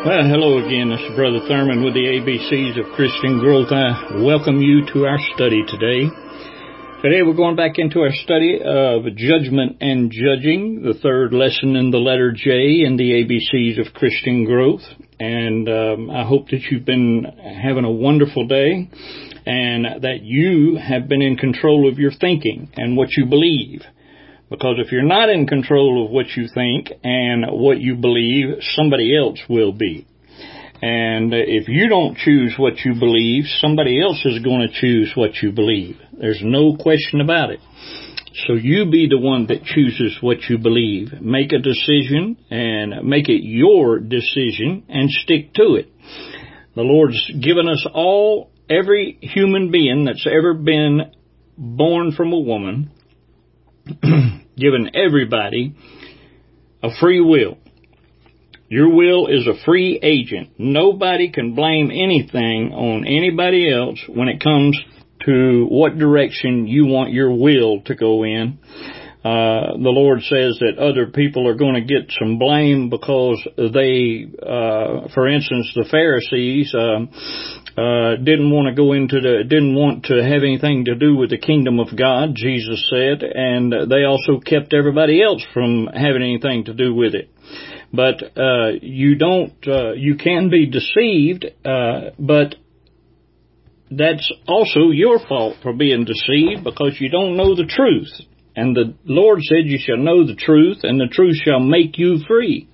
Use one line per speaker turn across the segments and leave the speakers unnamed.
Well, hello again. This is Brother Thurman with the ABCs of Christian Growth. I welcome you to our study today. Today we're going back into our study of Judgment and Judging, the third lesson in the letter J in the ABCs of Christian Growth. And I hope that you've been having a wonderful day and that you have been in control of your thinking and what you believe. Because if you're not in control of what you think and what you believe, somebody else will be. And if you don't choose what you believe, somebody else is going to choose what you believe. There's no question about it. So you be the one that chooses what you believe. Make a decision and make it your decision and stick to it. The Lord's given us all, every human being that's ever been born from a woman, given everybody a free will. Your will is a free agent. Nobody can blame anything on anybody else when it comes to what direction you want your will to go in. The Lord says that other people are going to get some blame because they, for instance, the Pharisees, didn't want to have anything to do with the kingdom of God, Jesus said, and they also kept everybody else from having anything to do with it. But, you can be deceived, but that's also your fault for being deceived because you don't know the truth. And the Lord said you shall know the truth, and the truth shall make you free.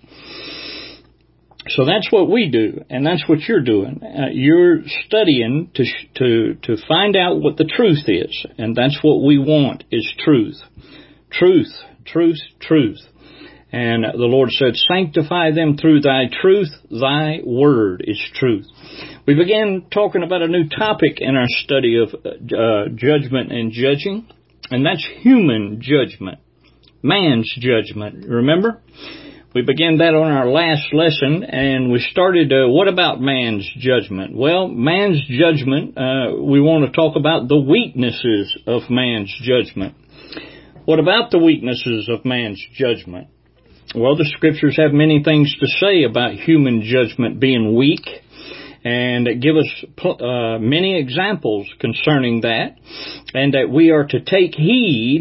So that's what we do, and that's what you're doing. You're studying to find out what the truth is, and that's what we want is truth. Truth, truth, truth. And the Lord said, sanctify them through thy truth. Thy word is truth. We began talking about a new topic in our study of judgment and judging. And that's human judgment, man's judgment. Remember? We began that on our last lesson, and we started, what about man's judgment? Well, man's judgment, we want to talk about the weaknesses of man's judgment. What about the weaknesses of man's judgment? Well, the scriptures have many things to say about human judgment being weak, and give us many examples concerning that, and that we are to take heed.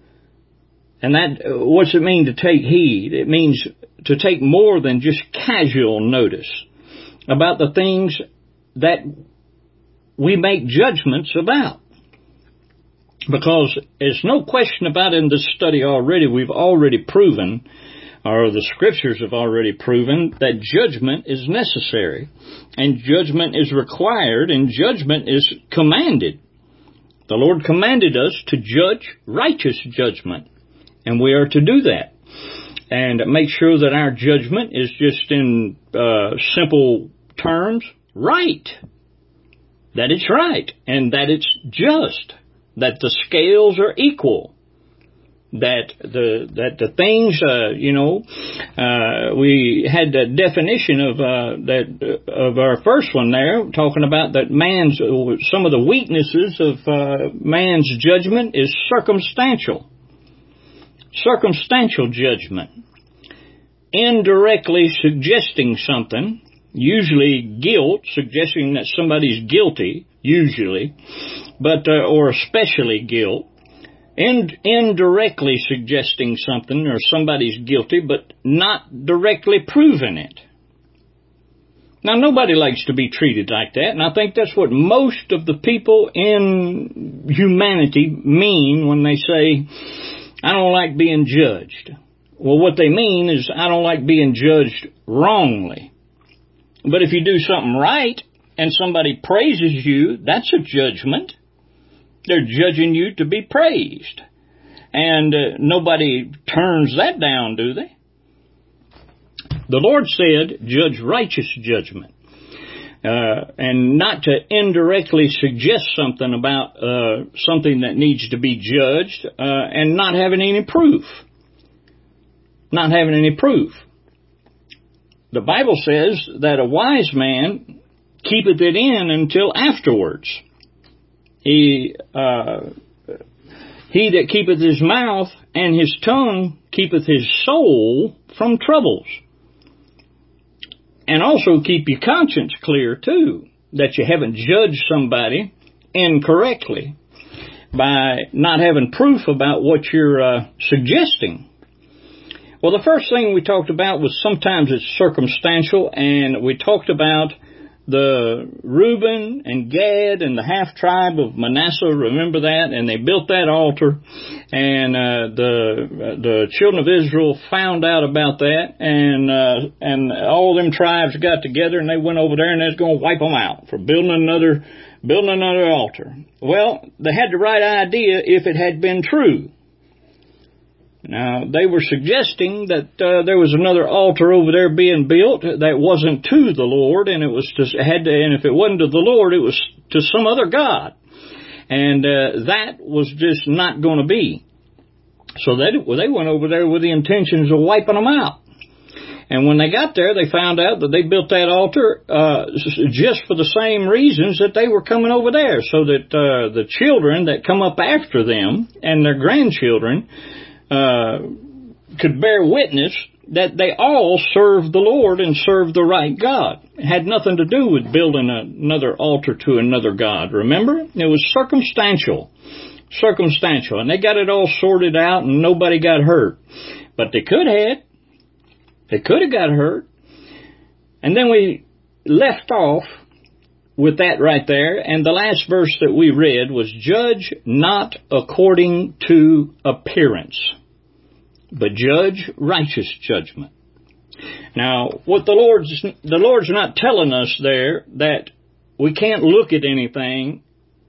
And that, what's it mean to take heed? It means to take more than just casual notice about the things that we make judgments about. Because there's no question about in this study already, we've already proven, or the scriptures have already proven, that judgment is necessary, and judgment is required, and judgment is commanded. The Lord commanded us to judge righteous judgment, and we are to do that, and make sure that our judgment is just in simple terms, right, that it's right, and that it's just, that the scales are equal. That the things, we had the definition of our first one there, talking about that some of the weaknesses of man's judgment is circumstantial judgment, indirectly suggesting something, usually guilt, suggesting that somebody's guilty, usually, but or especially guilt. Indirectly suggesting something or somebody's guilty, but not directly proving it. Now, nobody likes to be treated like that, and I think that's what most of the people in humanity mean when they say, I don't like being judged. Well, what they mean is, I don't like being judged wrongly. But if you do something right and somebody praises you, that's a judgment. They're judging you to be praised. And nobody turns that down, do they? The Lord said, judge righteous judgment. And not to indirectly suggest something about something that needs to be judged and not having any proof. Not having any proof. The Bible says that a wise man keepeth it in until afterwards. He that keepeth his mouth and his tongue keepeth his soul from troubles. And also keep your conscience clear, too, that you haven't judged somebody incorrectly by not having proof about what you're suggesting. Well, the first thing we talked about was sometimes it's circumstantial, and we talked about the Reuben and Gad and the half-tribe of Manasseh, remember that? And they built that altar, and the children of Israel found out about that, and all them tribes got together, and they went over there, and they was going to wipe them out for building another altar. Well, they had the right idea if it had been true. Now, they were suggesting that there was another altar over there being built that wasn't to the Lord, and and if it wasn't to the Lord, it was to some other god, and that was just not going to be. So they went over there with the intentions of wiping them out. And when they got there, they found out that they built that altar just for the same reasons that they were coming over there, so that the children that come up after them and their grandchildren could bear witness that they all served the Lord and served the right God. It had nothing to do with building another altar to another God, remember? It was circumstantial, and they got it all sorted out and nobody got hurt. But they could have got hurt. And then we left off with that right there, and the last verse that we read was, "Judge not according to appearance, but judge righteous judgment." Now, what the Lord's not telling us there that we can't look at anything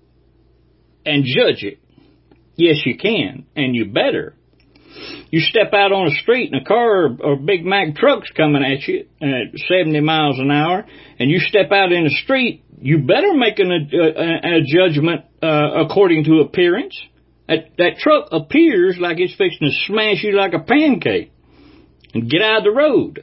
and judge it. Yes, you can, and you better. You step out on the street and a car or Big Mac truck's coming at you at 70 miles an hour, and you step out in the street, you better make a judgment according to appearance. That truck appears like it's fixing to smash you like a pancake, and get out of the road.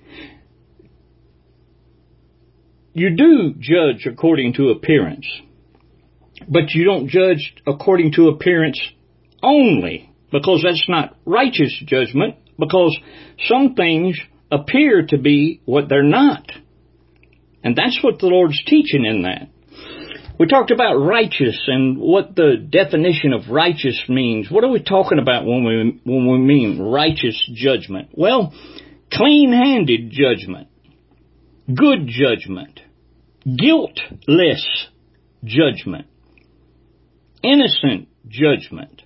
You do judge according to appearance, but you don't judge according to appearance only, because that's not righteous judgment, because some things appear to be what they're not. And that's what the Lord's teaching in that. We talked about righteous and what the definition of righteous means. What are we talking about when we mean righteous judgment? Well, clean-handed judgment, good judgment, guiltless judgment, innocent judgment,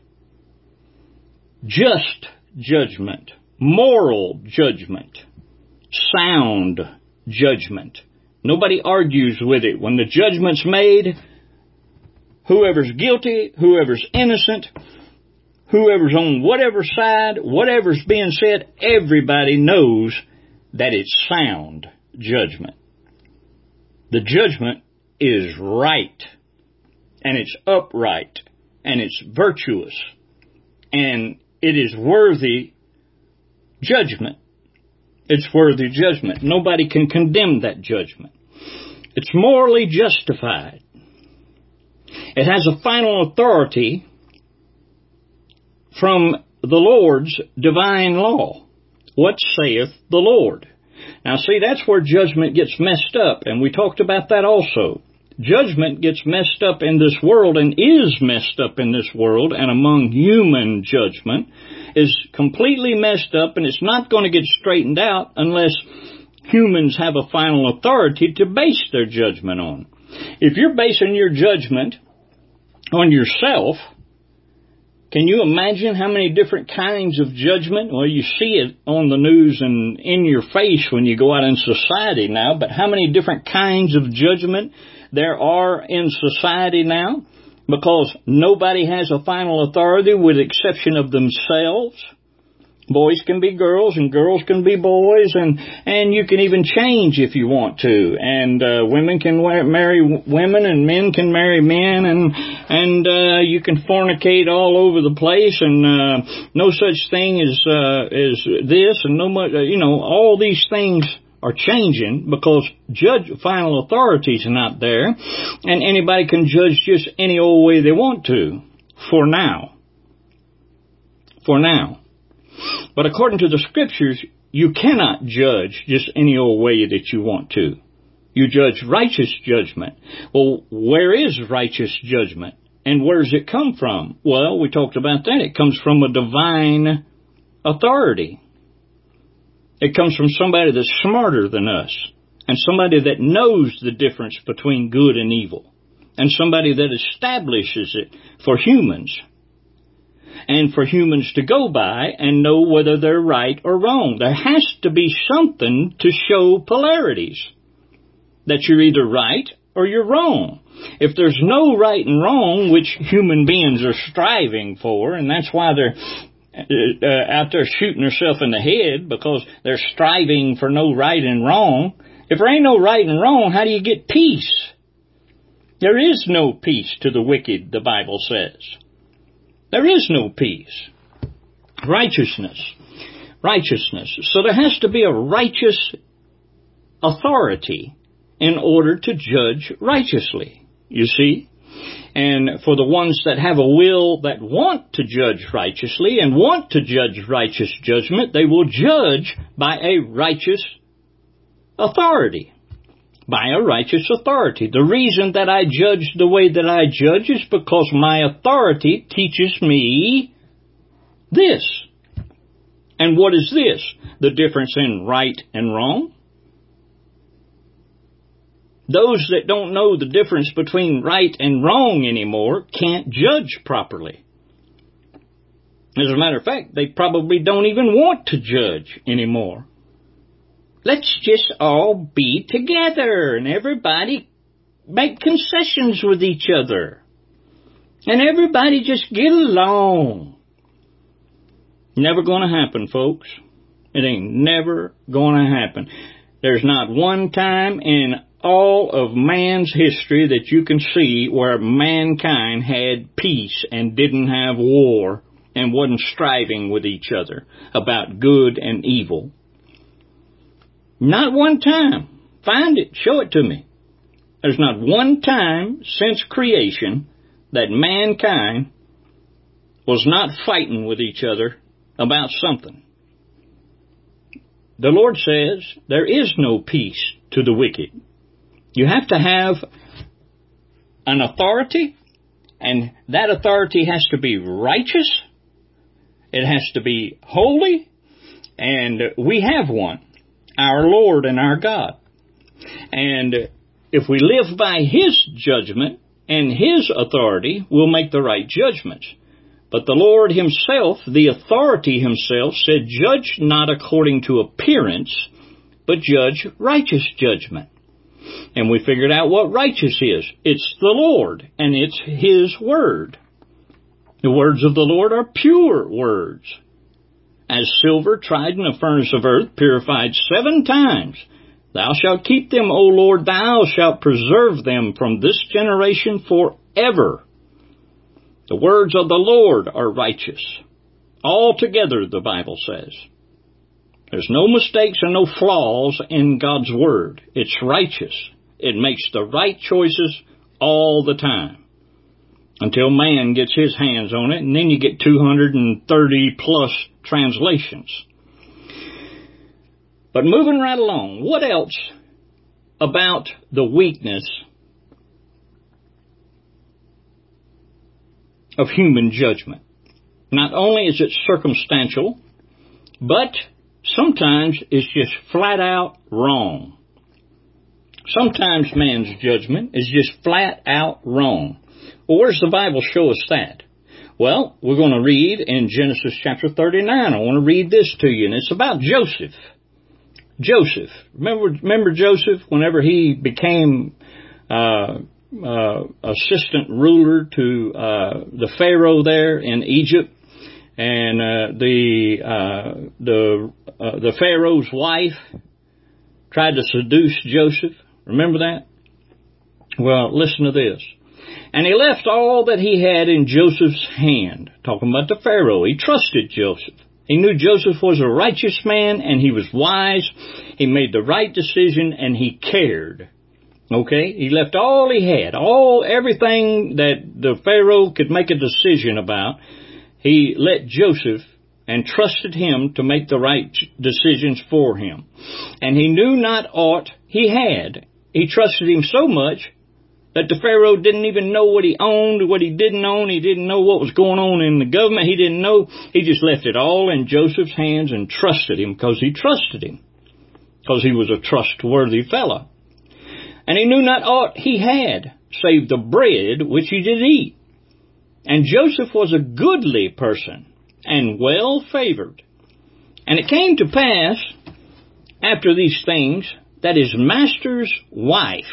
just judgment, moral judgment, sound judgment. Nobody argues with it. When the judgment's made, whoever's guilty, whoever's innocent, whoever's on whatever side, whatever's being said, everybody knows that it's sound judgment. The judgment is right, and it's upright, and it's virtuous, and it is worthy judgment. It's worthy judgment. Nobody can condemn that judgment. It's morally justified. It has a final authority from the Lord's divine law. What saith the Lord? Now see, that's where judgment gets messed up, and we talked about that also. Judgment gets messed up in this world, and is messed up in this world, and among human judgment is completely messed up, and it's not going to get straightened out unless humans have a final authority to base their judgment on. If you're basing your judgment on yourself, can you imagine how many different kinds of judgment? Well, you see it on the news and in your face when you go out in society now, but how many different kinds of judgment there are in society now? Because nobody has a final authority with the exception of themselves. Boys can be girls and girls can be boys, and you can even change if you want to. And women can marry women and men can marry men, and you can fornicate all over the place, and no such thing as this, and no much, all these things are changing because final authority's not there, and anybody can judge just any old way they want to, for now. But according to the Scriptures, you cannot judge just any old way that you want to. You judge righteous judgment. Well, where is righteous judgment? And where does it come from? Well, we talked about that. It comes from a divine authority. It comes from somebody that's smarter than us, and somebody that knows the difference between good and evil, and somebody that establishes it for humans, and for humans to go by and know whether they're right or wrong. There has to be something to show polarities, that you're either right or you're wrong. If there's no right and wrong, which human beings are striving for, and that's why they're out there shooting themselves in the head, because they're striving for no right and wrong. If there ain't no right and wrong, how do you get peace? There is no peace to the wicked, the Bible says. There is no peace. Righteousness. So there has to be a righteous authority in order to judge righteously, you see. And for the ones that have a will that want to judge righteously and want to judge righteous judgment, they will judge by a righteous authority. By a righteous authority. The reason that I judge the way that I judge is because my authority teaches me this. And what is this? The difference in right and wrong? Those that don't know the difference between right and wrong anymore can't judge properly. As a matter of fact, they probably don't even want to judge anymore. Let's just all be together and everybody make concessions with each other. And everybody just get along. Never gonna happen, folks. It ain't never gonna happen. There's not one time in all of man's history that you can see where mankind had peace and didn't have war and wasn't striving with each other about good and evil. Not one time. Find it. Show it to me. There's not one time since creation that mankind was not fighting with each other about something. The Lord says there is no peace to the wicked. You have to have an authority, and that authority has to be righteous. It has to be holy, and we have one. Our Lord and our God. And if we live by His judgment and His authority, we'll make the right judgments. But the Lord Himself, the authority Himself, said, judge not according to appearance, but judge righteous judgment. And we figured out what righteous is. It's the Lord, and it's His word. The words of the Lord are pure words. As silver tried in a furnace of earth, purified 7 times. Thou shalt keep them, O Lord, thou shalt preserve them from this generation forever. The words of the Lord are righteous. Altogether, the Bible says. There's no mistakes and no flaws in God's word. It's righteous. It makes the right choices all the time. Until man gets his hands on it, and then you get 230 plus translations. But moving right along, what else about the weakness of human judgment? Not only is it circumstantial, but sometimes it's just flat out wrong. Sometimes man's judgment is just flat out wrong. Well, where's the Bible show us that? Well, we're going to read in Genesis chapter 39. I want to read this to you, and it's about Joseph. Joseph. Remember Joseph whenever he became assistant ruler to the Pharaoh there in Egypt, and the Pharaoh's wife tried to seduce Joseph. Remember that? Well, listen to this. And he left all that he had in Joseph's hand. Talking about the Pharaoh. He trusted Joseph. He knew Joseph was a righteous man and he was wise. He made the right decision and he cared. Okay? He left all he had. Everything that the Pharaoh could make a decision about. He let Joseph and trusted him to make the right decisions for him. And he knew not aught he had. He trusted him so much that the Pharaoh didn't even know what he owned, what he didn't own. He didn't know what was going on in the government. He didn't know. He just left it all in Joseph's hands and trusted him because he trusted him, because he was a trustworthy fellow. And he knew not aught he had, save the bread which he did eat. And Joseph was a goodly person, and well favored. And it came to pass, after these things, that his master's wife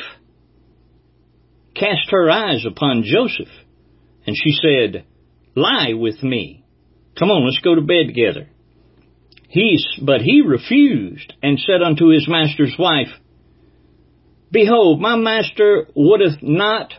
cast her eyes upon Joseph, and she said, Lie with me. Come on, let's go to bed together. But he refused, and said unto his master's wife, Behold, my master wotteth not,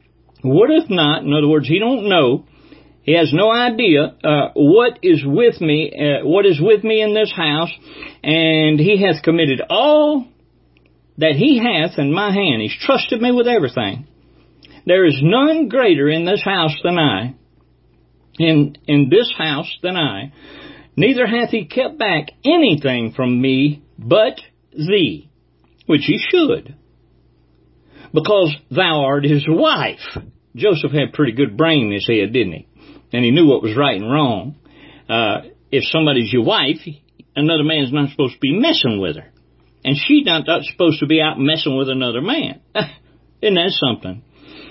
in other words, he don't know, he has no idea what is with me in this house, and he hath committed all that he hath in my hand. He's trusted me with everything. There is none greater in this house than I, in this house than I, neither hath he kept back anything from me but thee, which he should, because thou art his wife. Joseph had pretty good brain in his head, didn't he? And he knew what was right and wrong. If somebody's your wife, another man's not supposed to be messing with her. And she's not supposed to be out messing with another man. Isn't that something?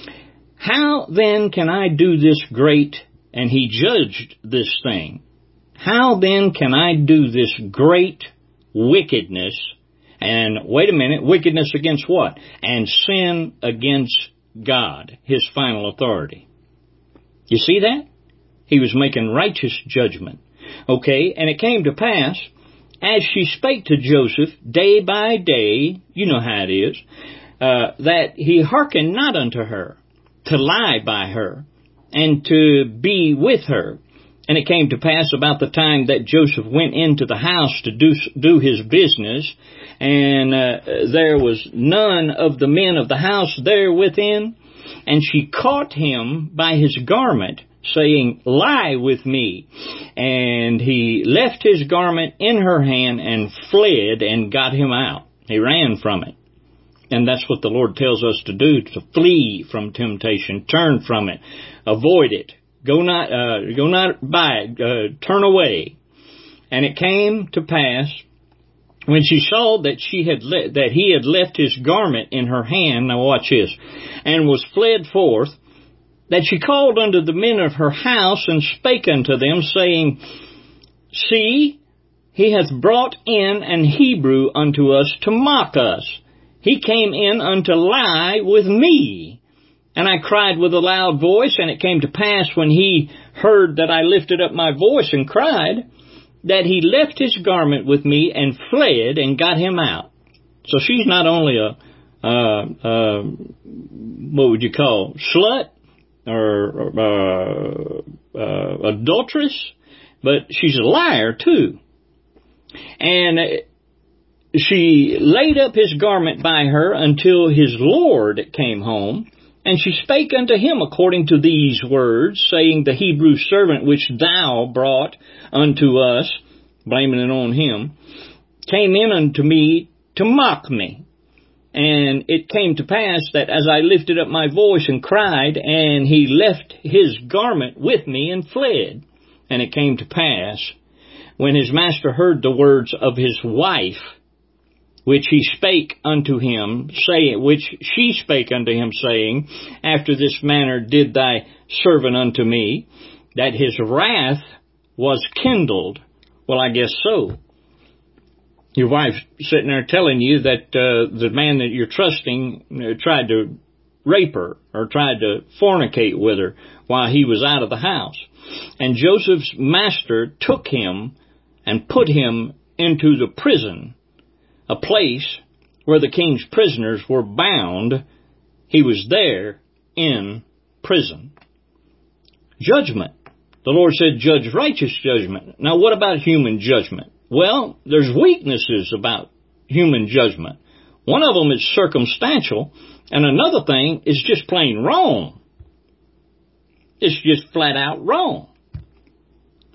How then can I do this great, and he judged this thing, how then can I do this great wickedness, and wait a minute, wickedness against what? And sin against God, his final authority. You see that? He was making righteous judgment. Okay, and it came to pass, as she spake to Joseph day by day, you know how it is, that he hearkened not unto her, to lie by her, and to be with her. And it came to pass about the time that Joseph went into the house to do his business, and there was none of the men of the house there within, and she caught him by his garment, saying, Lie with me. And he left his garment in her hand and fled and got him out. He ran from it. And that's what the Lord tells us to do, to flee from temptation, turn from it, avoid it, go not by it, turn away. And it came to pass, when she saw that he had left his garment in her hand, now watch this, and was fled forth, that she called unto the men of her house, and spake unto them, saying, See, he hath brought in an Hebrew unto us to mock us. He came in unto lie with me. And I cried with a loud voice, and it came to pass when he heard that I lifted up my voice and cried, that he left his garment with me and fled and got him out. So she's not only what would you call, slut or adulteress, but she's a liar too. And she laid up his garment by her until his Lord came home. And she spake unto him according to these words, saying, The Hebrew servant which thou brought unto us, blaming it on him, came in unto me to mock me. And it came to pass that as I lifted up my voice and cried, and he left his garment with me and fled. And it came to pass, when his master heard the words of his wife, which she spake unto him, saying, After this manner did thy servant unto me, that his wrath was kindled. Well, I guess so. Your wife's sitting there telling you that the man that you're trusting tried to rape her or tried to fornicate with her while he was out of the house. And Joseph's master took him and put him into the prison, a place where the king's prisoners were bound. He was there in prison. Judgment. The Lord said, judge righteous judgment. Now, what about human judgment? Well, there's weaknesses about human judgment. One of them is circumstantial, and another thing is just plain wrong. It's just flat out wrong.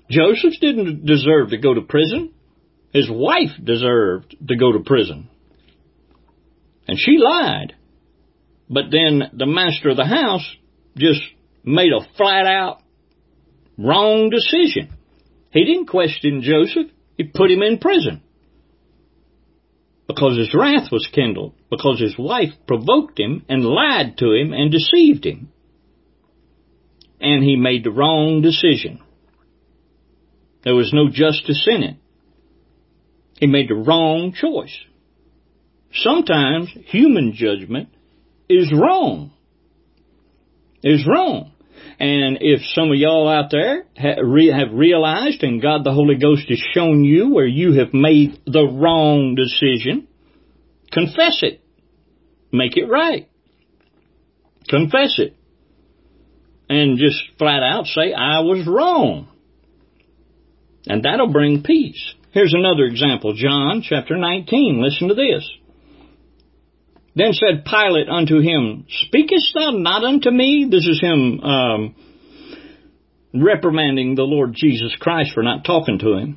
Joseph didn't deserve to go to prison. His wife deserved to go to prison. And she lied. But then the master of the house just made a flat-out wrong decision. He didn't question Joseph. He put him in prison. Because his wrath was kindled. Because his wife provoked him and lied to him and deceived him. And he made the wrong decision. There was no justice in it. He made the wrong choice. Sometimes human judgment is wrong. Is wrong. And if some of y'all out there have realized, and God the Holy Ghost has shown you where you have made the wrong decision, confess it. Make it right. Confess it. And just flat out say, I was wrong. And that'll bring peace. Here's another example. John chapter 19. Listen to this. Then said Pilate unto him, Speakest thou not unto me? This is him reprimanding the Lord Jesus Christ for not talking to him.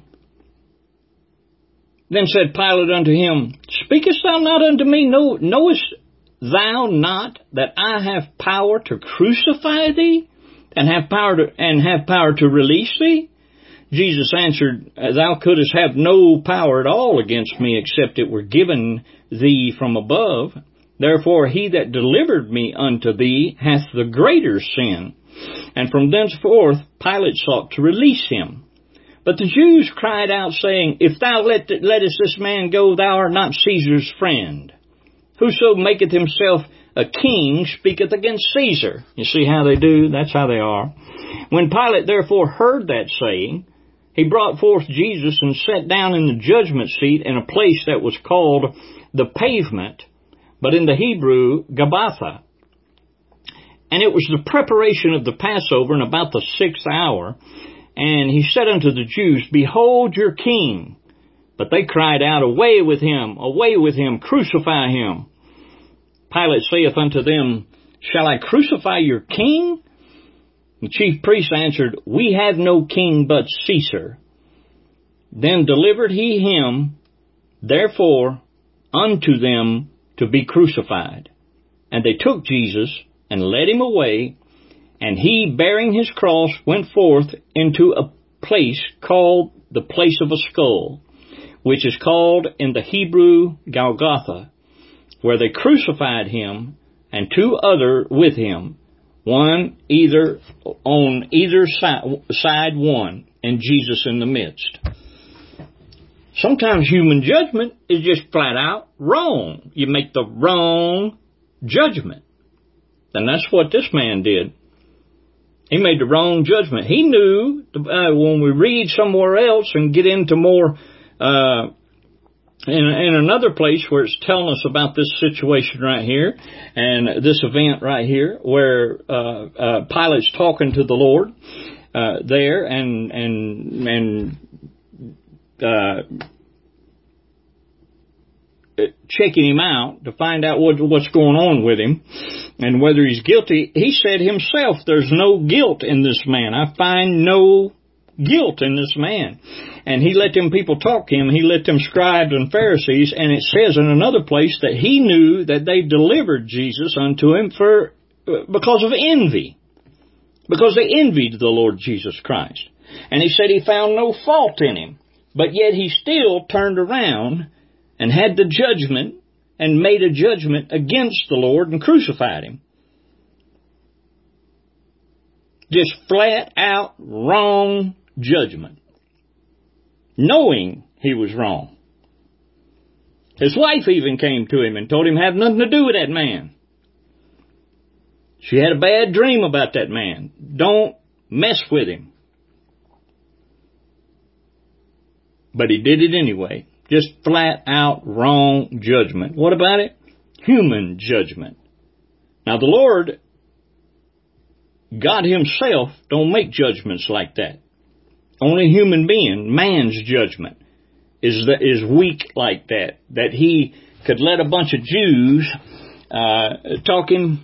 Then said Pilate unto him, Speakest thou not unto me? Knowest thou not that I have power to crucify thee, and have power to release thee? Jesus answered, Thou couldst have no power at all against me, except it were given thee from above. Therefore he that delivered me unto thee hath the greater sin. And from thenceforth Pilate sought to release him. But the Jews cried out, saying, If thou lettest this man go, thou art not Caesar's friend. Whoso maketh himself a king speaketh against Caesar. You see how they do? That's how they are. When Pilate therefore heard that saying, he brought forth Jesus and sat down in the judgment seat in a place that was called the Pavement, but in the Hebrew, Gabbatha. And it was the preparation of the Passover in about the 6th hour. And he said unto the Jews, Behold your king. But they cried out, Away with him, crucify him. Pilate saith unto them, Shall I crucify your king? The chief priests answered, We have no king but Caesar. Then delivered he him, therefore, unto them to be crucified. And they took Jesus and led him away, and he, bearing his cross, went forth into a place called the place of a skull, which is called in the Hebrew Golgotha, where they crucified him and two other with him, one either on either side one, and Jesus in the midst. Sometimes human judgment is just flat out wrong. You make the wrong judgment. And that's what this man did. He made the wrong judgment. He knew, when we read somewhere else and get into more, in another place where it's telling us about this situation right here, and this event right here, where Pilate's talking to the Lord there, and checking him out to find out what's going on with him and whether he's guilty. He said himself, there's no guilt in this man. I find no guilt in this man. And he let them people talk to him. He let them scribes and Pharisees, and it says in another place that he knew that they delivered Jesus unto him because of envy. Because they envied the Lord Jesus Christ. And he said he found no fault in him. But yet he still turned around and had the judgment and made a judgment against the Lord and crucified him. Just flat out wrong judgment. Knowing he was wrong. His wife even came to him and told him have nothing to do with that man. She had a bad dream about that man. Don't mess with him. But he did it anyway. Just flat out wrong judgment. What about it? Human judgment. Now the Lord, God himself, don't make judgments like that. Only human being, man's judgment, is weak like that. That he could let a bunch of Jews talk him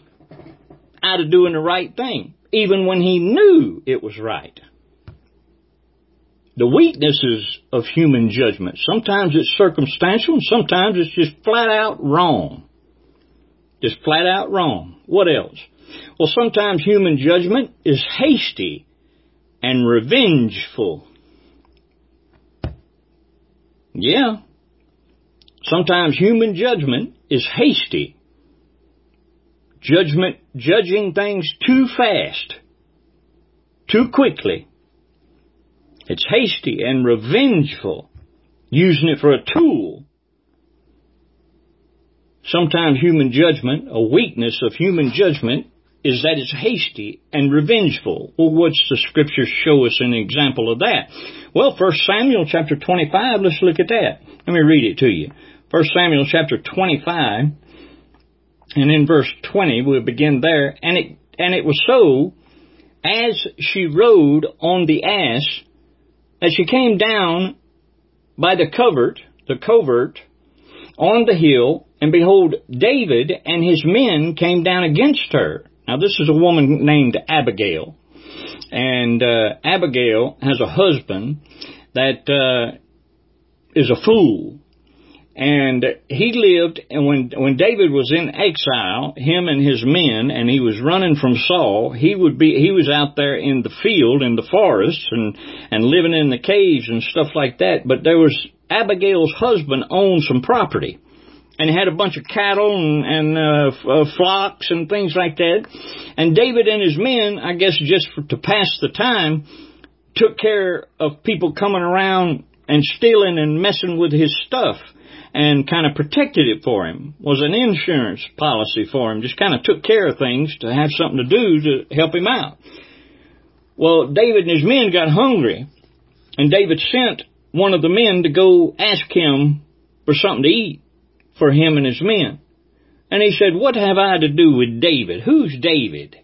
out of doing the right thing, even when he knew it was right. the weaknesses of human judgment. Sometimes it's circumstantial, and sometimes it's just flat out wrong. Just flat out wrong. What else? Well, sometimes human judgment is hasty and revengeful. Yeah. Sometimes human judgment is hasty. Judging things too fast, too quickly. It's hasty and revengeful, using it for a tool. Sometimes human judgment, a weakness of human judgment, is that it's hasty and revengeful. Well, what's the scripture show us an example of that? Well, 1 Samuel chapter 25, let's look at that. Let me read it to you. 1 Samuel chapter 25, and in verse 20, we'll begin there. And it was so, as she rode on the ass, that she came down by the covert on the hill, and behold, David and his men came down against her. Now, this is a woman named Abigail. And Abigail has a husband that is a fool. And he lived, and when David was in exile, him and his men, and he was running from Saul, he was out there in the field, in the forests, and living in the caves and stuff like that. But Abigail's husband owned some property, and he had a bunch of cattle and flocks and things like that. And David and his men, I guess just to pass the time, took care of people coming around and stealing and messing with his stuff, and kind of protected it for him. Was an insurance policy for him. Just kind of took care of things to have something to do to help him out. Well, David and his men got hungry, and David sent one of the men to go ask him for something to eat for him and his men. And he said, "What have I to do with David? Who's David?"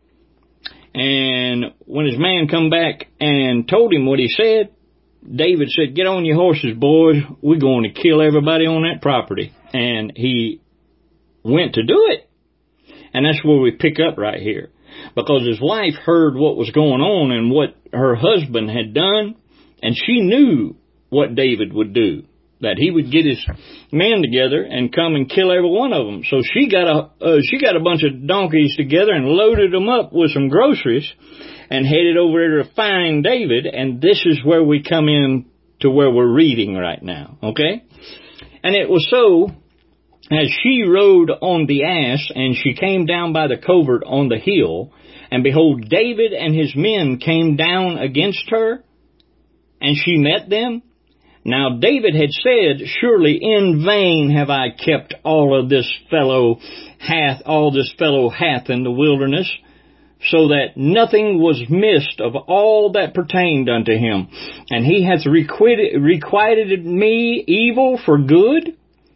And when his man come back and told him what he said, David said, "Get on your horses, boys. We're going to kill everybody on that property." And he went to do it. And that's where we pick up right here. Because his wife heard what was going on and what her husband had done, and she knew what David would do. That he would get his men together and come and kill every one of them. So she got a bunch of donkeys together and loaded them up with some groceries and headed over there to find David. And this is where we come in to where we're reading right now. Okay? And it was so, as she rode on the ass, and she came down by the covert on the hill, and behold, David and his men came down against her, and she met them. Now David had said, "Surely in vain have I kept all this fellow hath in the wilderness, so that nothing was missed of all that pertained unto him. And he hath requited me evil for good.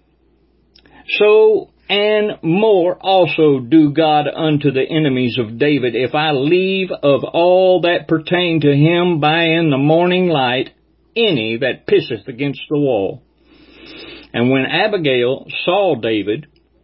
So and more also do God unto the enemies of David, if I leave of all that pertain to him by in the morning light any that pisseth against the wall." And when Abigail saw David,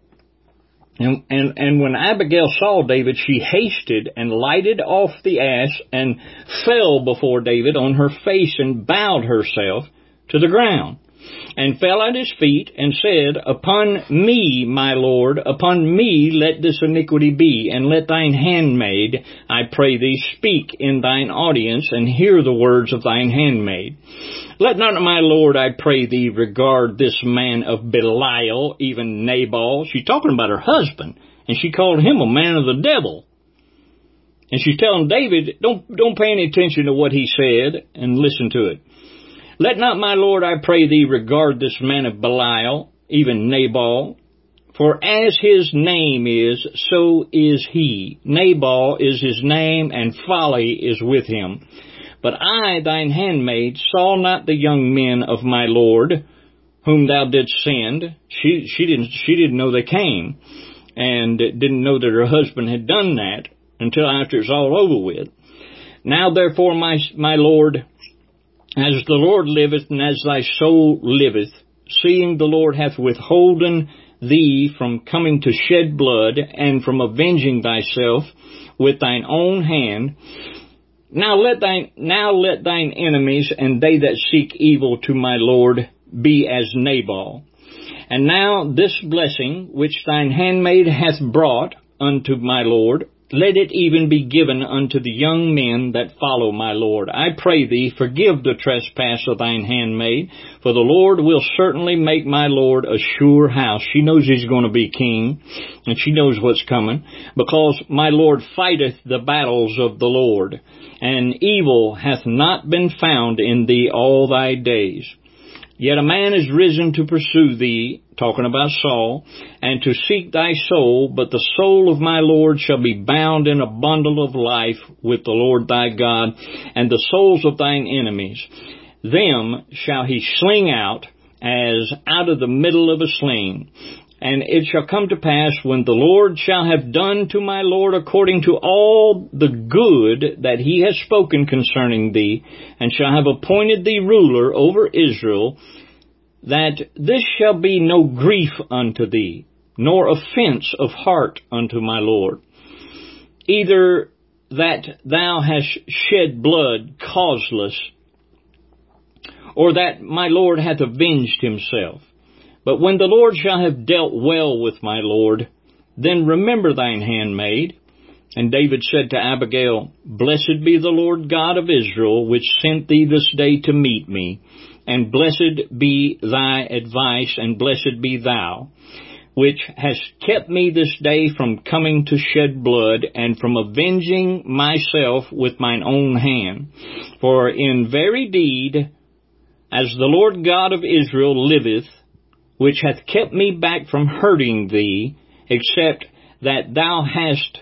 when Abigail saw David, she hasted and lighted off the ass and fell before David on her face and bowed herself to the ground and fell at his feet and said, "Upon me, my Lord, upon me let this iniquity be, and let thine handmaid, I pray thee, speak in thine audience, and hear the words of thine handmaid. Let not my Lord, I pray thee, regard this man of Belial, even Nabal." She's talking about her husband, and she called him a man of the devil. And she's telling David, don't pay any attention to what he said, and listen to it. "Let not my Lord, I pray thee, regard this man of Belial, even Nabal. For as his name is, so is he. Nabal is his name, and folly is with him. But I, thine handmaid, saw not the young men of my Lord, whom thou didst send." She didn't know they came, and didn't know that her husband had done that until after it's all over with. "Now therefore, my Lord, as the Lord liveth, and as thy soul liveth, seeing the Lord hath withholden thee from coming to shed blood, and from avenging thyself with thine own hand, Now let thine enemies and they that seek evil to my Lord be as Nabal. And now this blessing which thine handmaid hath brought unto my Lord, let it even be given unto the young men that follow my Lord. I pray thee, forgive the trespass of thine handmaid, for the Lord will certainly make my Lord a sure house. She knows he's going to be king, and she knows what's coming, because my Lord fighteth the battles of the Lord, and evil hath not been found in thee all thy days. Yet a man is risen to pursue thee, talking about Saul, and to seek thy soul, but the soul of my Lord shall be bound in a bundle of life with the Lord thy God, and the souls of thine enemies. Them shall he sling out, as out of the middle of a sling. And it shall come to pass, when the Lord shall have done to my Lord according to all the good that he has spoken concerning thee, and shall have appointed thee ruler over Israel, that this shall be no grief unto thee, nor offense of heart unto my Lord, either that thou hast shed blood causeless, or that my Lord hath avenged himself. But when the Lord shall have dealt well with my Lord, then remember thine handmaid. And David said to Abigail, Blessed be the Lord God of Israel, which sent thee this day to meet me. And blessed be thy advice, and blessed be thou, which hast kept me this day from coming to shed blood, and from avenging myself with mine own hand. For in very deed, as the Lord God of Israel liveth, which hath kept me back from hurting thee, except thou hast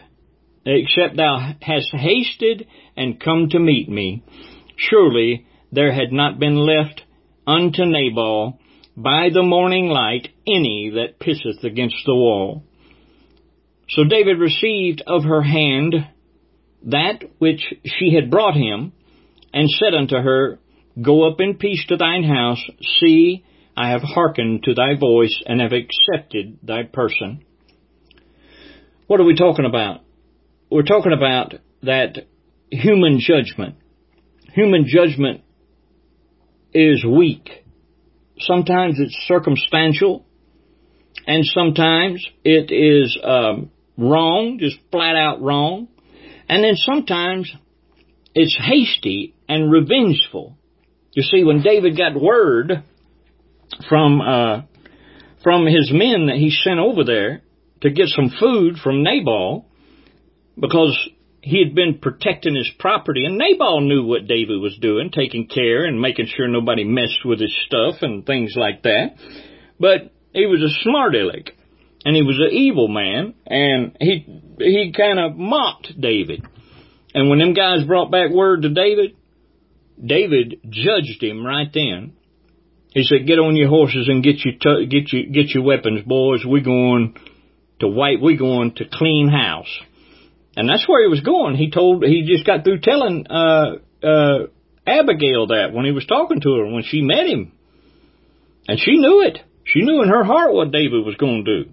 hasted and come to meet me, surely there had not been left unto Nabal by the morning light any that pisseth against the wall. So David received of her hand that which she had brought him, and said unto her, Go up in peace to thine house. See, I have hearkened to thy voice, and have accepted thy person. What are we talking about? We're talking about that human judgment. Human judgment is weak. Sometimes it's circumstantial, and sometimes it is wrong, just flat out wrong, and then sometimes it's hasty and revengeful. You see, when David got word from his men that he sent over there to get some food from Nabal, because he had been protecting his property, and Nabal knew what David was doing, taking care and making sure nobody messed with his stuff and things like that. But he was a smart aleck, and he was an evil man, and he kind of mocked David. And when them guys brought back word to David, David judged him right then. He said, Get on your horses and get your weapons, boys. We're going to clean house. And that's where he was going. He just got through telling Abigail that when he was talking to her, when she met him. And she knew it. She knew in her heart what David was going to do.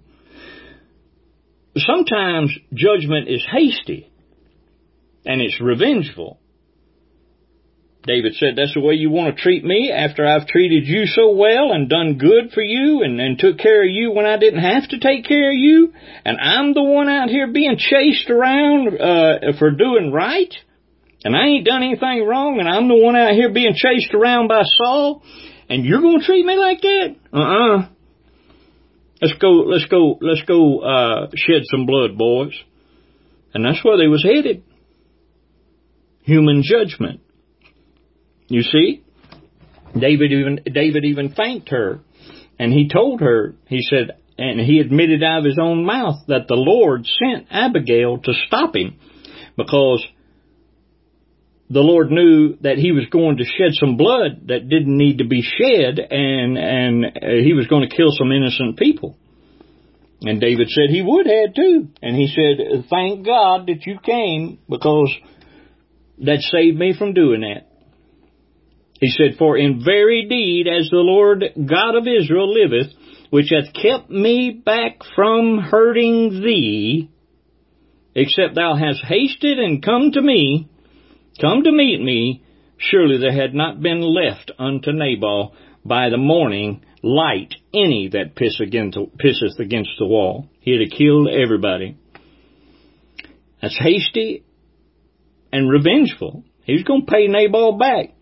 Sometimes judgment is hasty, and it's revengeful. David said, That's the way you want to treat me after I've treated you so well and done good for you and took care of you when I didn't have to take care of you? And I'm the one out here being chased around for doing right? And I ain't done anything wrong, and I'm the one out here being chased around by Saul? And you're going to treat me like that? Let's go shed some blood, boys. And that's where they was headed. Human judgment. You see, David even thanked her, and he told her, he said, and he admitted out of his own mouth that the Lord sent Abigail to stop him, because the Lord knew that he was going to shed some blood that didn't need to be shed, and he was going to kill some innocent people. And David said he would have too. And he said, Thank God that you came, because that saved me from doing that. He said, For in very deed, as the Lord God of Israel liveth, which hath kept me back from hurting thee, except thou hast hasted and come to me, come to meet me, surely there had not been left unto Nabal by the morning light any that pisseth against the wall. He'd have killed everybody. That's hasty and revengeful. He's going to pay Nabal back.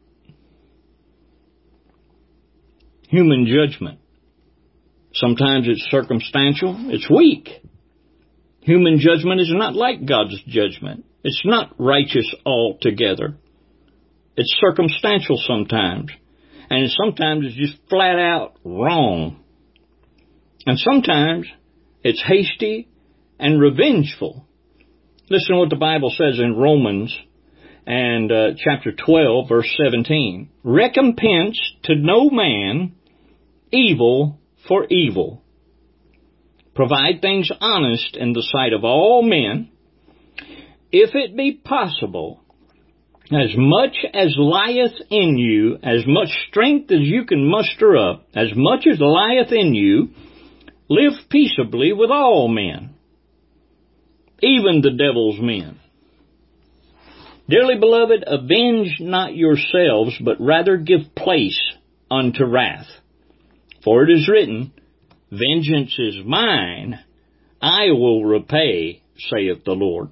Human judgment. Sometimes it's circumstantial. It's weak. Human judgment is not like God's judgment. It's not righteous altogether. It's circumstantial sometimes. And sometimes it's just flat out wrong. And sometimes it's hasty and revengeful. Listen to what the Bible says in Romans and chapter 12, verse 17. Recompense to no man evil for evil. Provide things honest in the sight of all men. If it be possible, as much as lieth in you, as much strength as you can muster up, as much as lieth in you, live peaceably with all men, even the devil's men. Dearly beloved, avenge not yourselves, but rather give place unto wrath. For it is written, vengeance is mine, I will repay, saith the Lord.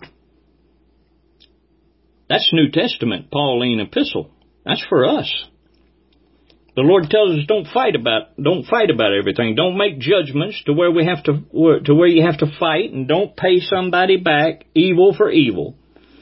That's New Testament, Pauline epistle. That's for us. The Lord tells us don't fight about everything. Don't make judgments to where you have to fight, and don't pay somebody back evil for evil.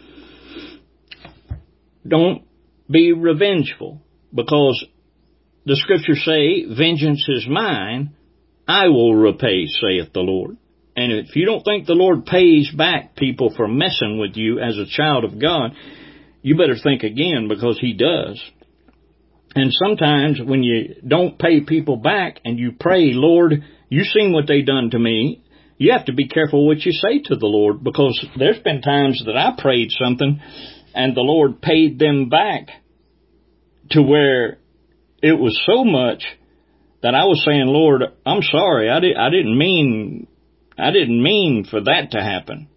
Don't be revengeful, because the scriptures say, vengeance is mine, I will repay, saith the Lord. And if you don't think the Lord pays back people for messing with you as a child of God, you better think again, because He does. And sometimes when you don't pay people back and you pray, Lord, you seen what they done to me, you have to be careful what you say to the Lord, because there's been times that I prayed something and the Lord paid them back to where it was so much that I was saying, Lord, I'm sorry, I didn't mean for that to happen.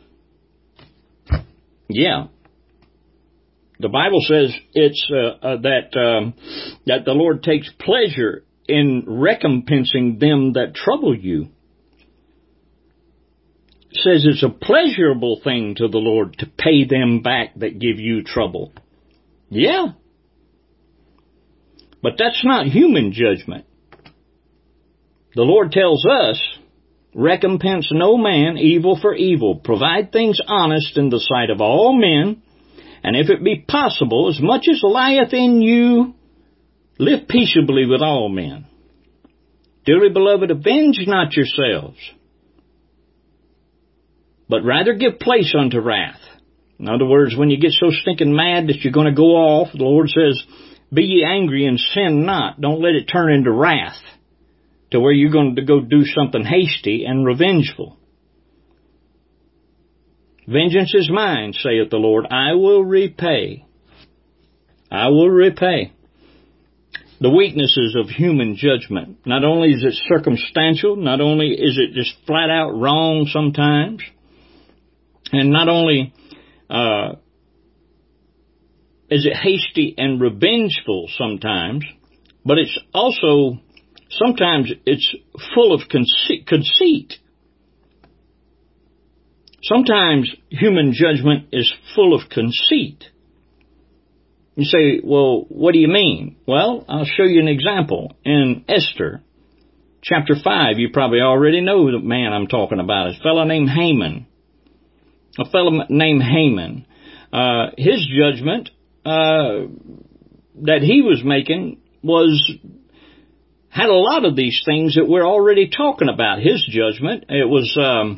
Yeah. The Bible says it's that the Lord takes pleasure in recompensing them that trouble you. It says it's a pleasurable thing to the Lord to pay them back that give you trouble. Yeah. But that's not human judgment. The Lord tells us, recompense no man evil for evil. Provide things honest in the sight of all men. And if it be possible, as much as lieth in you, live peaceably with all men. Dearly beloved, avenge not yourselves, but rather give place unto wrath. In other words, when you get so stinking mad that you're going to go off, the Lord says, be ye angry and sin not. Don't let it turn into wrath, to where you're going to go do something hasty and revengeful. Vengeance is mine, saith the Lord. I will repay. I will repay. The weaknesses of human judgment. Not only is it circumstantial, not only is it just flat out wrong sometimes, and not only is it hasty and revengeful sometimes, but it's also, sometimes it's full of conceit. Sometimes human judgment is full of conceit. You say, well, what do you mean? Well, I'll show you an example. In Esther, chapter 5, you probably already know the man I'm talking about. It's a fellow named Haman. His judgment that he was making had a lot of these things that we're already talking about. His judgment, it was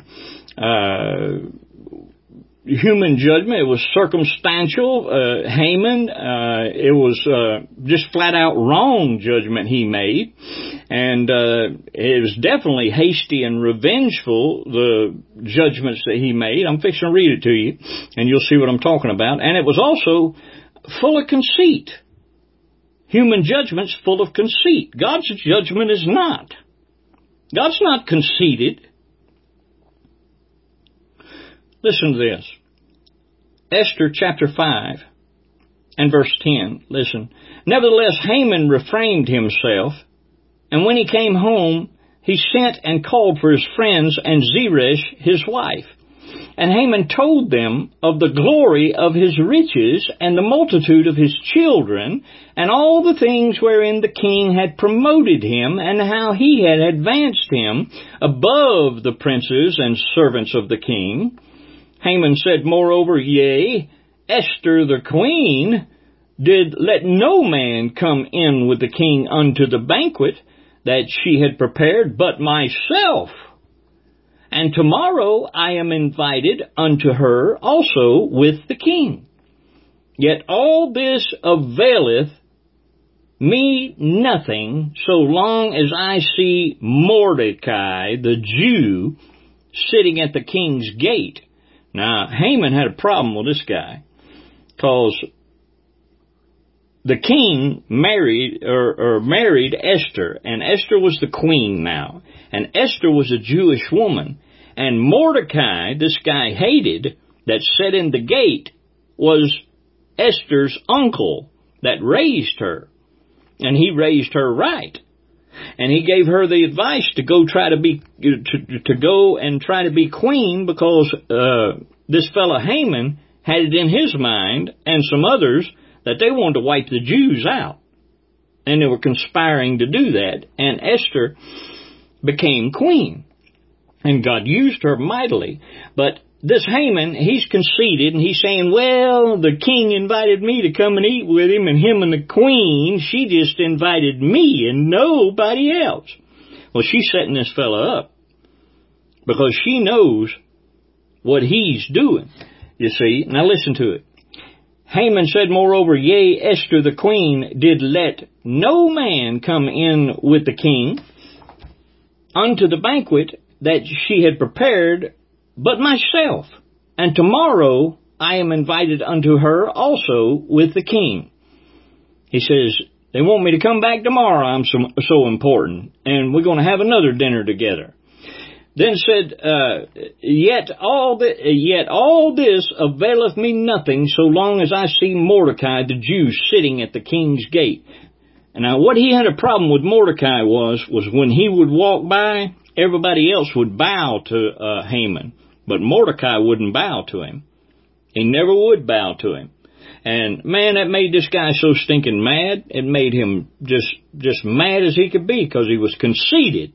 human judgment. It was circumstantial. Haman, it was just flat out wrong judgment he made. And it was definitely hasty and revengeful, the judgments that he made. I'm fixing to read it to you, and you'll see what I'm talking about. And it was also full of conceit. Human judgment's full of conceit. God's judgment is not. God's not conceited. Listen to this. Esther chapter 5 and verse 10. Listen. Nevertheless, Haman refrained himself, and when he came home, he sent and called for his friends and Zeresh his wife. And Haman told them of the glory of his riches and the multitude of his children, and all the things wherein the king had promoted him, and how he had advanced him above the princes and servants of the king. Haman said, moreover, yea, Esther the queen did let no man come in with the king unto the banquet that she had prepared, but myself. And tomorrow I am invited unto her also with the king. Yet all this availeth me nothing, so long as I see Mordecai, the Jew, sitting at the king's gate. Now, Haman had a problem with this guy, because the king married Esther, and Esther was the queen now, and Esther was a Jewish woman, and Mordecai, this guy hated, that sat in the gate, was Esther's uncle that raised her, and he raised her right, and he gave her the advice to go try to be queen, because this fellow Haman had it in his mind, and some others, that they wanted to wipe the Jews out. And they were conspiring to do that. And Esther became queen. And God used her mightily. But this Haman, he's conceited, and he's saying, well, the king invited me to come and eat with him, and him and the queen, she just invited me and nobody else. Well, she's setting this fella up, because she knows what he's doing, you see. Now listen to it. Haman said, moreover, yea, Esther the queen did let no man come in with the king unto the banquet that she had prepared, but myself. And tomorrow I am invited unto her also with the king. He says, they want me to come back tomorrow, I'm so important, and we're going to have another dinner together. Then said, yet all this availeth me nothing, so long as I see Mordecai the Jew sitting at the king's gate. And now what he had a problem with Mordecai was when he would walk by, everybody else would bow to Haman, but Mordecai wouldn't bow to him. He never would bow to him. And man, that made this guy so stinking mad. It made him just mad as he could be, because he was conceited.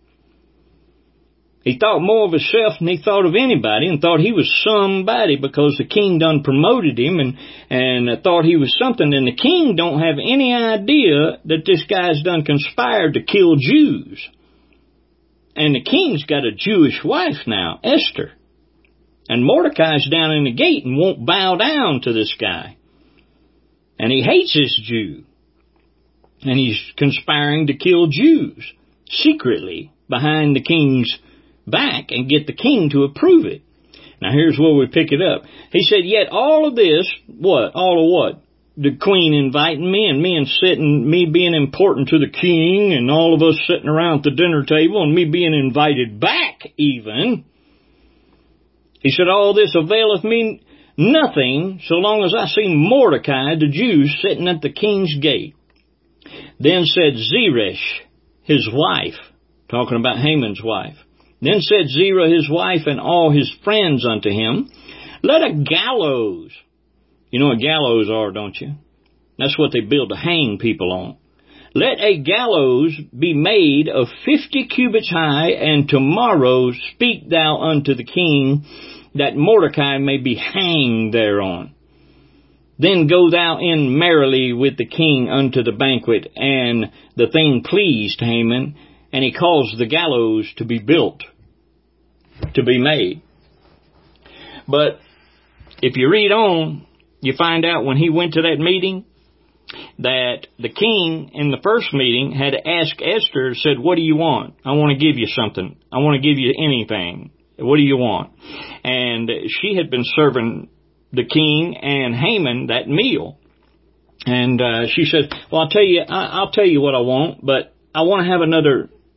He thought more of himself than he thought of anybody, and thought he was somebody because the king done promoted him, and thought he was something. And the king don't have any idea that this guy's done conspired to kill Jews. And the king's got a Jewish wife now, Esther. And Mordecai's down in the gate and won't bow down to this guy. And he hates this Jew. And he's conspiring to kill Jews secretly behind the king's back and get the king to approve it. Now here's where we pick it up. He said, yet all of this, what? All of what? The queen inviting me, and me being important to the king, and all of us sitting around at the dinner table, and me being invited back even. He said, all this availeth me nothing, so long as I see Mordecai the Jew sitting at the king's gate. Then said Zeresh, his wife, talking about Haman's wife. Then said Zerah his wife and all his friends unto him, let a gallows, you know what gallows are, don't you? That's what they build to hang people on. Let a gallows be made of 50 cubits high, and tomorrow speak thou unto the king, that Mordecai may be hanged thereon. Then go thou in merrily with the king unto the banquet. And the thing pleased Haman, and he caused the gallows to be built, to be made. But if you read on, you find out when he went to that meeting, that the king in the first meeting had asked Esther, said, what do you want? I want to give you something. I want to give you anything. What do you want? And she had been serving the king and Haman that meal. And she said, well, I'll tell you what I want, but I want to have another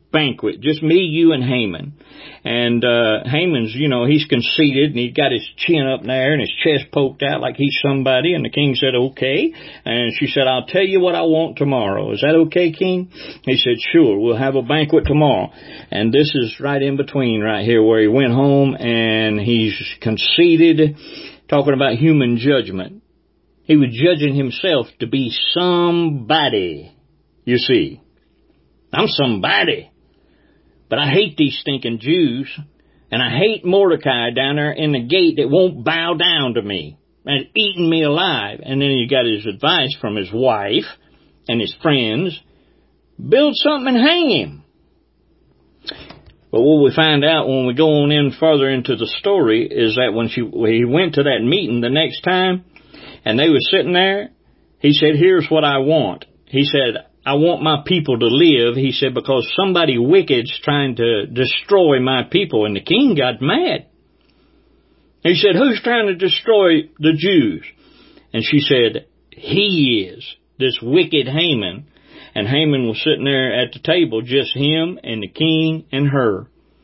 banquet, just me, you, and Haman. And Haman's, he's conceited, and he's got his chin up there and his chest poked out like he's somebody. And the king said, okay. And she said, I'll tell you what I want tomorrow. Is that okay, king? He said, sure, we'll have a banquet tomorrow. And this is right in between right here where he went home and he's conceited, talking about human judgment. He was judging himself to be somebody, you see. I'm somebody. But I hate these stinking Jews, and I hate Mordecai down there in the gate that won't bow down to me and eating me alive. And then he got his advice from his wife and his friends. Build something and hang him. But what we find out when we go on in further into the story is that when he went to that meeting the next time, and they were sitting there, he said, here's what I want. He said, I want my people to live, he said, because somebody wicked's trying to destroy my people. And the king got mad. He said, who's trying to destroy the Jews? And she said, he is, this wicked Haman. And Haman was sitting there at the table, just him and the king and her.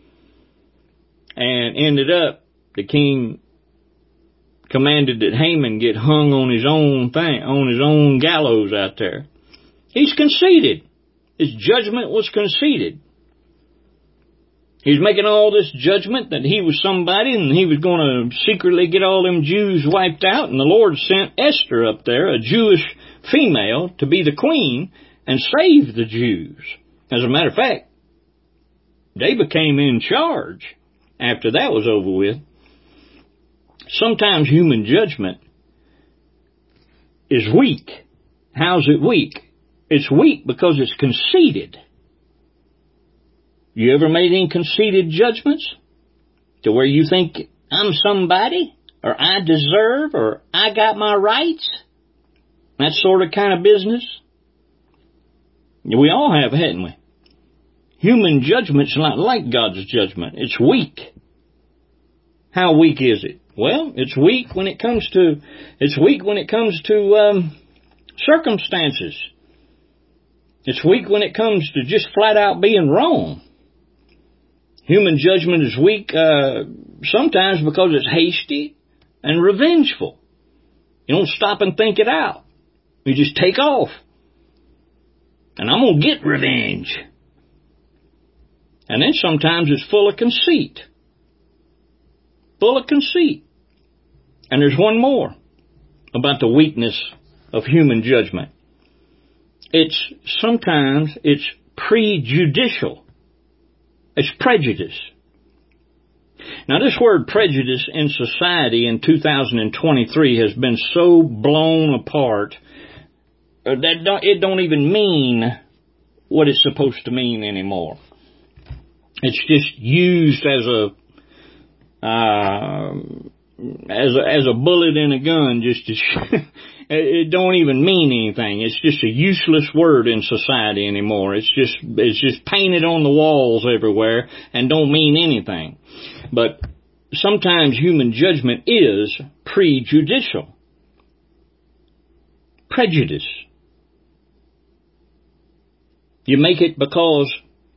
And ended up, the king commanded that Haman get hung on his own gallows out there. He's conceited. His judgment was conceited. He's making all this judgment that he was somebody and he was going to secretly get all them Jews wiped out. And the Lord sent Esther up there, a Jewish female, to be the queen and save the Jews. As a matter of fact, they became in charge after that was over with. Sometimes human judgment is weak. How's it weak? It's weak because it's conceited. You ever made any conceited judgments? To where you think, I'm somebody, or I deserve, or I got my rights? That sort of kind of business? We all have, haven't we? Human judgment's not like God's judgment. It's weak. How weak is it? Well, it's weak when it comes to circumstances. It's weak when it comes to just flat out being wrong. Human judgment is weak sometimes because it's hasty and revengeful. You don't stop and think it out. You just take off. And I'm going to get revenge. And then sometimes it's full of conceit. Full of conceit. And there's one more about the weakness of human judgment. Sometimes it's prejudicial. It's prejudice. Now this word prejudice in society in 2023 has been so blown apart that it don't even mean what it's supposed to mean anymore. It's just used as a bullet in a gun, just to it don't even mean anything. It's just a useless word in society anymore. It's just painted on the walls everywhere and don't mean anything. But sometimes human judgment is prejudicial. Prejudice. You make it because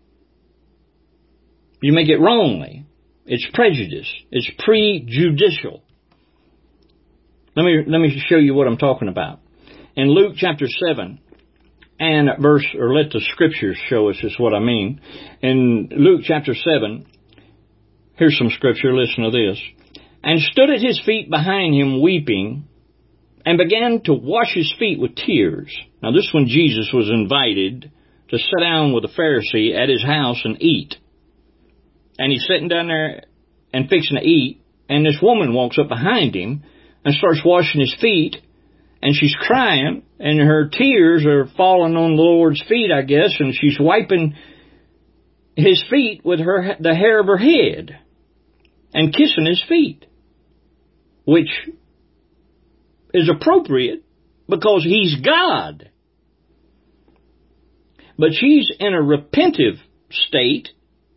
you make it wrongly. It's prejudice. It's prejudicial. Let me show you what I'm talking about. In Luke chapter 7 and let the scriptures show us is what I mean. In Luke chapter 7, here's some scripture, listen to this. And stood at his feet behind him weeping, and began to wash his feet with tears. Now this one Jesus was invited to sit down with a Pharisee at his house and eat. And he's sitting down there and fixing to eat, and this woman walks up behind him and starts washing his feet, and she's crying, and her tears are falling on the Lord's feet, I guess, and she's wiping his feet with the hair of her head and kissing his feet, which is appropriate because he's God. But she's in a repentive state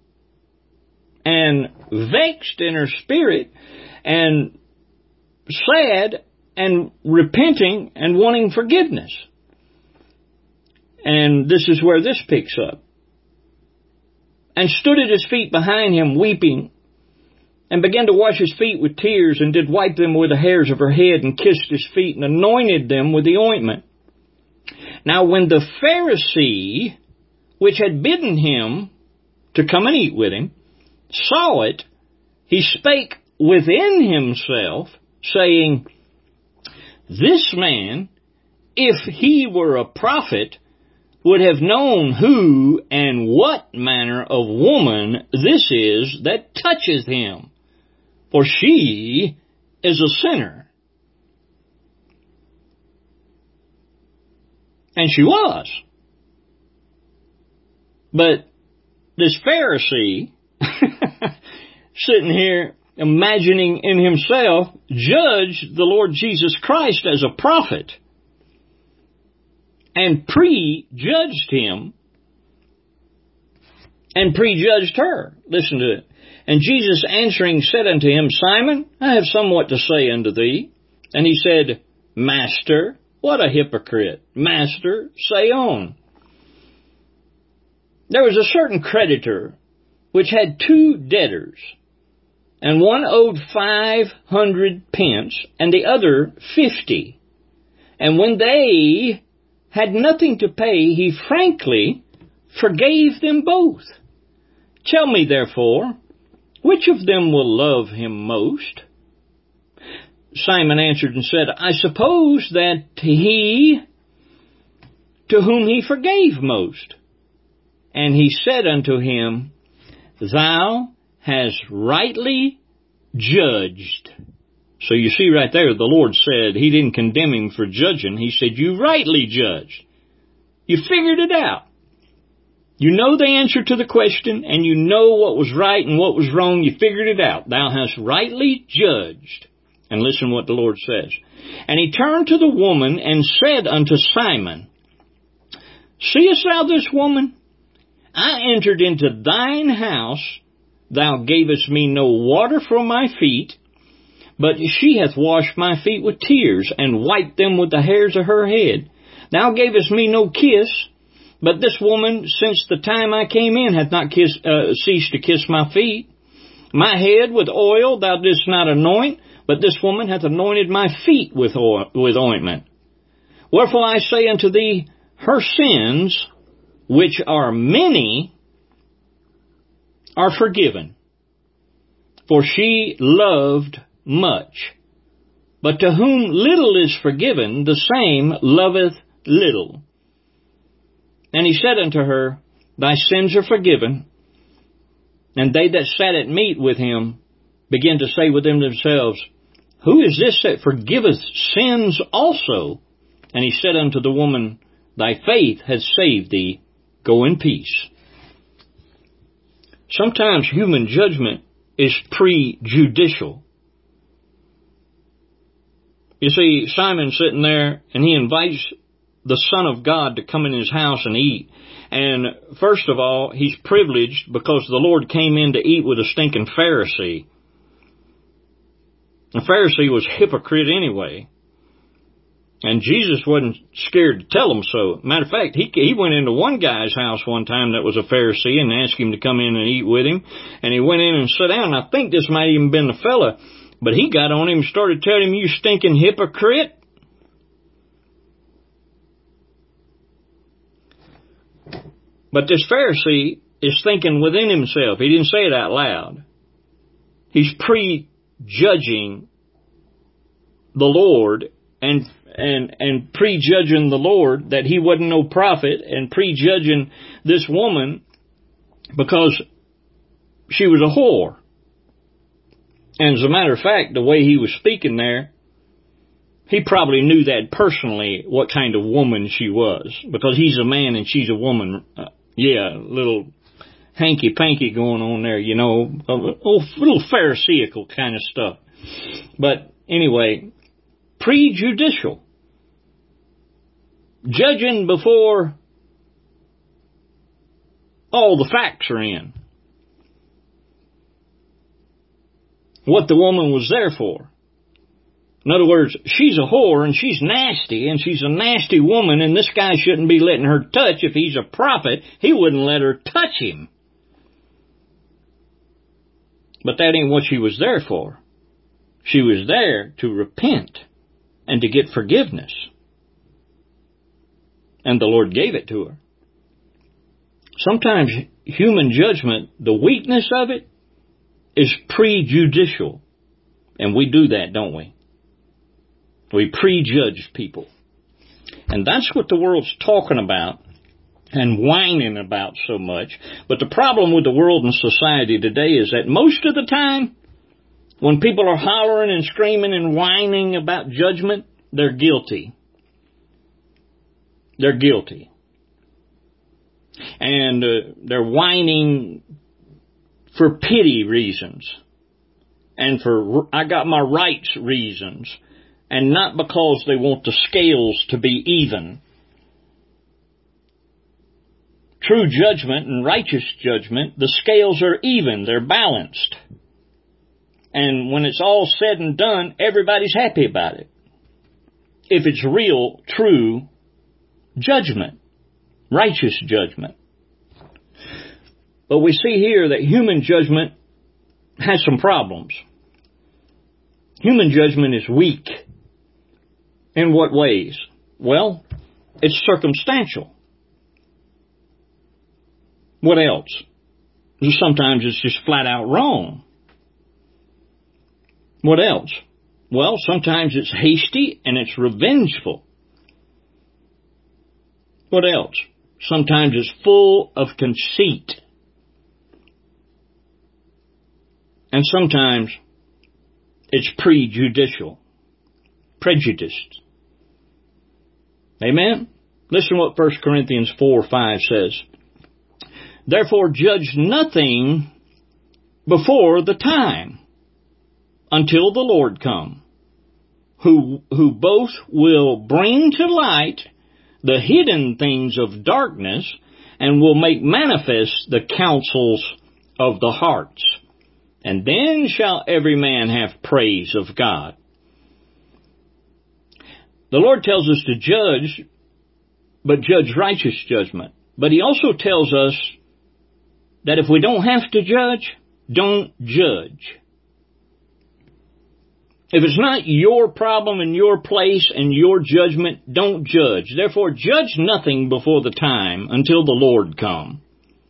and vexed in her spirit and sad and repenting and wanting forgiveness. And this is where this picks up. and stood at his feet behind him, weeping, and began to wash his feet with tears, and did wipe them with the hairs of her head, and kissed his feet, and anointed them with the ointment. Now when the Pharisee, which had bidden him to come and eat with him, saw it, he spake within himself, saying, This man, if he were a prophet, would have known who and what manner of woman this is that toucheth him, for she is a sinner. And she was. But this Pharisee, sitting here imagining in himself, judged the Lord Jesus Christ as a prophet and prejudged him and prejudged her. Listen to it. And Jesus answering said unto him, Simon, I have somewhat to say unto thee. And he said, Master, what a hypocrite. Master, say on. There was a certain creditor which had 2 debtors, and one owed 500 pence, and the other 50. And when they had nothing to pay, he frankly forgave them both. Tell me, therefore, which of them will love him most? Simon answered and said, I suppose that he to whom he forgave most. And he said unto him, Thou hast rightly judged. So you see right there, the Lord said, He didn't condemn him for judging. He said, You rightly judged. You figured it out. You know the answer to the question, and you know what was right and what was wrong. You figured it out. Thou hast rightly judged. And listen what the Lord says. And he turned to the woman and said unto Simon, Seest thou this woman? I entered into thine house. Thou gavest me no water for my feet, but she hath washed my feet with tears, and wiped them with the hairs of her head. Thou gavest me no kiss, but this woman, since the time I came in, hath not ceased to kiss my feet. My head with oil thou didst not anoint, but this woman hath anointed my feet with ointment. Wherefore I say unto thee, her sins, which are many, are forgiven. For she loved much. But to whom little is forgiven, the same loveth little. And he said unto her, Thy sins are forgiven. And they that sat at meat with him began to say within themselves, Who is this that forgiveth sins also? And he said unto the woman, Thy faith hath saved thee. Go in peace. Sometimes human judgment is prejudicial. You see, Simon's sitting there, and he invites the Son of God to come in his house and eat. And first of all, he's privileged because the Lord came in to eat with a stinking Pharisee. The Pharisee was a hypocrite anyway. And Jesus wasn't scared to tell him so. Matter of fact, he went into one guy's house one time that was a Pharisee and asked him to come in and eat with him. And he went in and sat down. And I think this might even been the fella. But he got on him and started telling him, You stinking hypocrite. But this Pharisee is thinking within himself. He didn't say it out loud. He's prejudging the Lord and prejudging the Lord that he wasn't no prophet, and prejudging this woman because she was a whore. And as a matter of fact, the way he was speaking there, he probably knew that personally, what kind of woman she was, because he's a man and she's a woman. A little hanky-panky going on there, you know, a little pharisaical kind of stuff. But anyway, prejudicial. Judging before all the facts are in. What the woman was there for. In other words, she's a whore and she's nasty and she's a nasty woman, and this guy shouldn't be letting her touch. If he's a prophet, he wouldn't let her touch him. But that ain't what she was there for. She was there to repent and to get forgiveness. And the Lord gave it to her. Sometimes human judgment, the weakness of it, is prejudicial. And we do that, don't we? We prejudge people. And that's what the world's talking about and whining about so much. But the problem with the world and society today is that most of the time, when people are hollering and screaming and whining about judgment, they're guilty. They're guilty. And they're whining for pity reasons. And for I got my rights reasons. And not because they want the scales to be even. True judgment and righteous judgment, the scales are even, they're balanced. And when it's all said and done, everybody's happy about it. If it's real, true judgment, righteous judgment. But we see here that human judgment has some problems. Human judgment is weak. In what ways? Well, it's circumstantial. What else? Sometimes it's just flat out wrong. What else? Well, sometimes it's hasty and it's revengeful. What else? Sometimes it's full of conceit. And sometimes it's prejudicial. Prejudiced. Amen? Listen to what 1 Corinthians 4:5 says. Therefore judge nothing before the time, until the Lord come, who both will bring to light the hidden things of darkness, and will make manifest the counsels of the hearts. And then shall every man have praise of God. The Lord tells us to judge, but judge righteous judgment. But He also tells us that if we don't have to judge, don't judge. If it's not your problem and your place and your judgment, don't judge. Therefore, judge nothing before the time until the Lord come,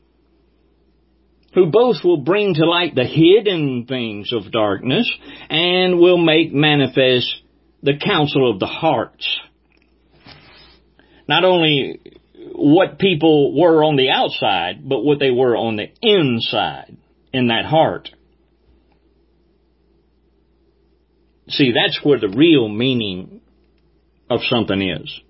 who both will bring to light the hidden things of darkness and will make manifest the counsel of the hearts. Not only what people were on the outside, but what they were on the inside, in that heart. See, that's where the real meaning of something is.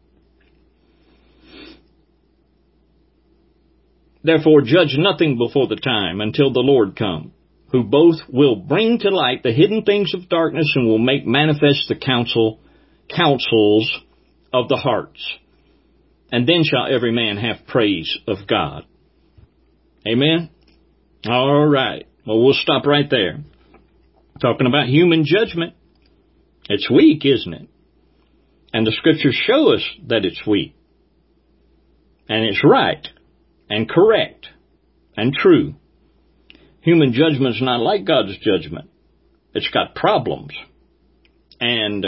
Therefore, judge nothing before the time until the Lord come, who both will bring to light the hidden things of darkness and will make manifest the counsels of the hearts. And then shall every man have praise of God. Amen? All right. Well, we'll stop right there. Talking about human judgment. It's weak, isn't it? And the Scriptures show us that it's weak. And it's right. And correct. And true. Human judgment is not like God's judgment. It's got problems. And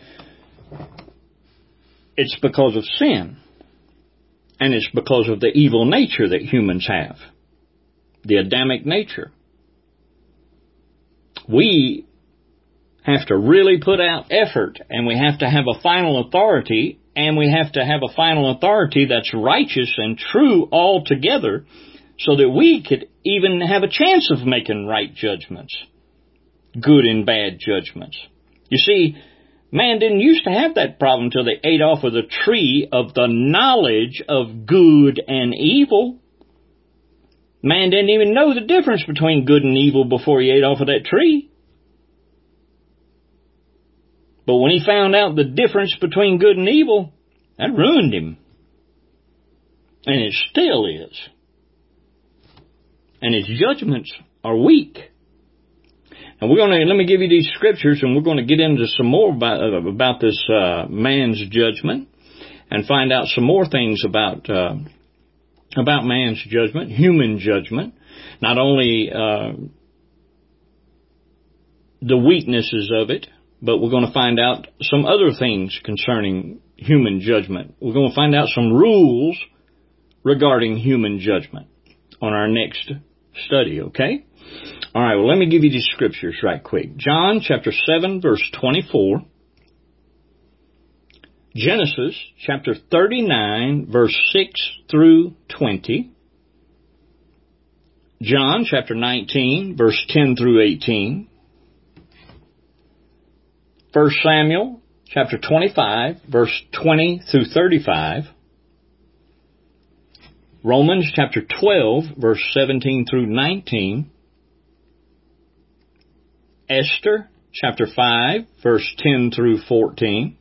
it's because of sin. And it's because of the evil nature that humans have. The Adamic nature. We have to really put out effort, and we have to have a final authority, and we have to have a final authority that's righteous and true altogether, so that we could even have a chance of making right judgments. Good and bad judgments. You see, man didn't used to have that problem until they ate off of the tree of the knowledge of good and evil. Man didn't even know the difference between good and evil before he ate off of that tree. But when he found out the difference between good and evil, that ruined him. And it still is. And his judgments are weak. And let me give you these scriptures, and we're going to get into some more about this man's judgment, and find out some more things about man's judgment, human judgment. Not only the weaknesses of it, but we're going to find out some other things concerning human judgment. We're going to find out some rules regarding human judgment on our next study, okay? All right, well, let me give you these scriptures right quick. John chapter 7, verse 24. Genesis chapter 39, verse 6 through 20. John chapter 19, verse 10 through 18. 1 Samuel chapter 25, verse 20 through 35. Romans chapter 12, verse 17 through 19. Esther chapter 5, verse 10 through 14.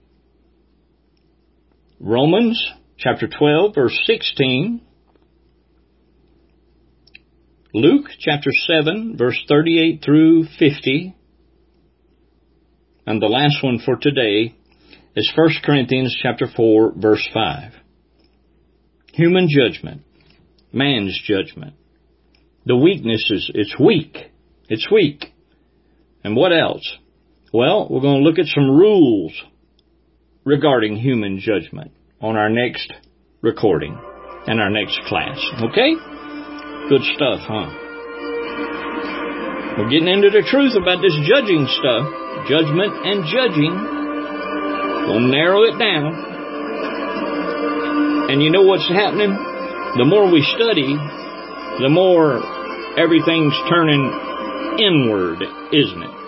Romans chapter 12, verse 16. Luke chapter 7, verse 38 through 50. And the last one for today is 1 Corinthians chapter 4, verse 5. Human judgment. Man's judgment. The weaknesses, it's weak. It's weak. And what else? Well, we're going to look at some rules regarding human judgment on our next recording and our next class. Okay? Good stuff, huh? We're getting into the truth about this judging stuff. Judgment and judging. We'll narrow it down. And you know what's happening? The more we study, the more everything's turning inward, isn't it?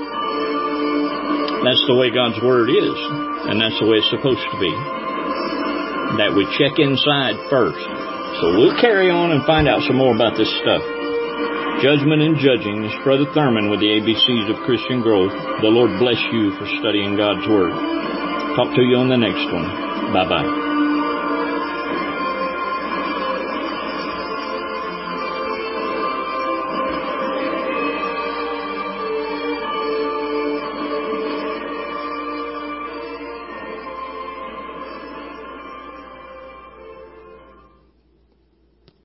That's the way God's Word is. And that's the way it's supposed to be. That we check inside first. So we'll carry on and find out some more about this stuff. Judgment and Judging. This is Brother Thurman with the ABCs of Christian Growth. The Lord bless you for studying God's Word. Talk to you on the next one. Bye-bye.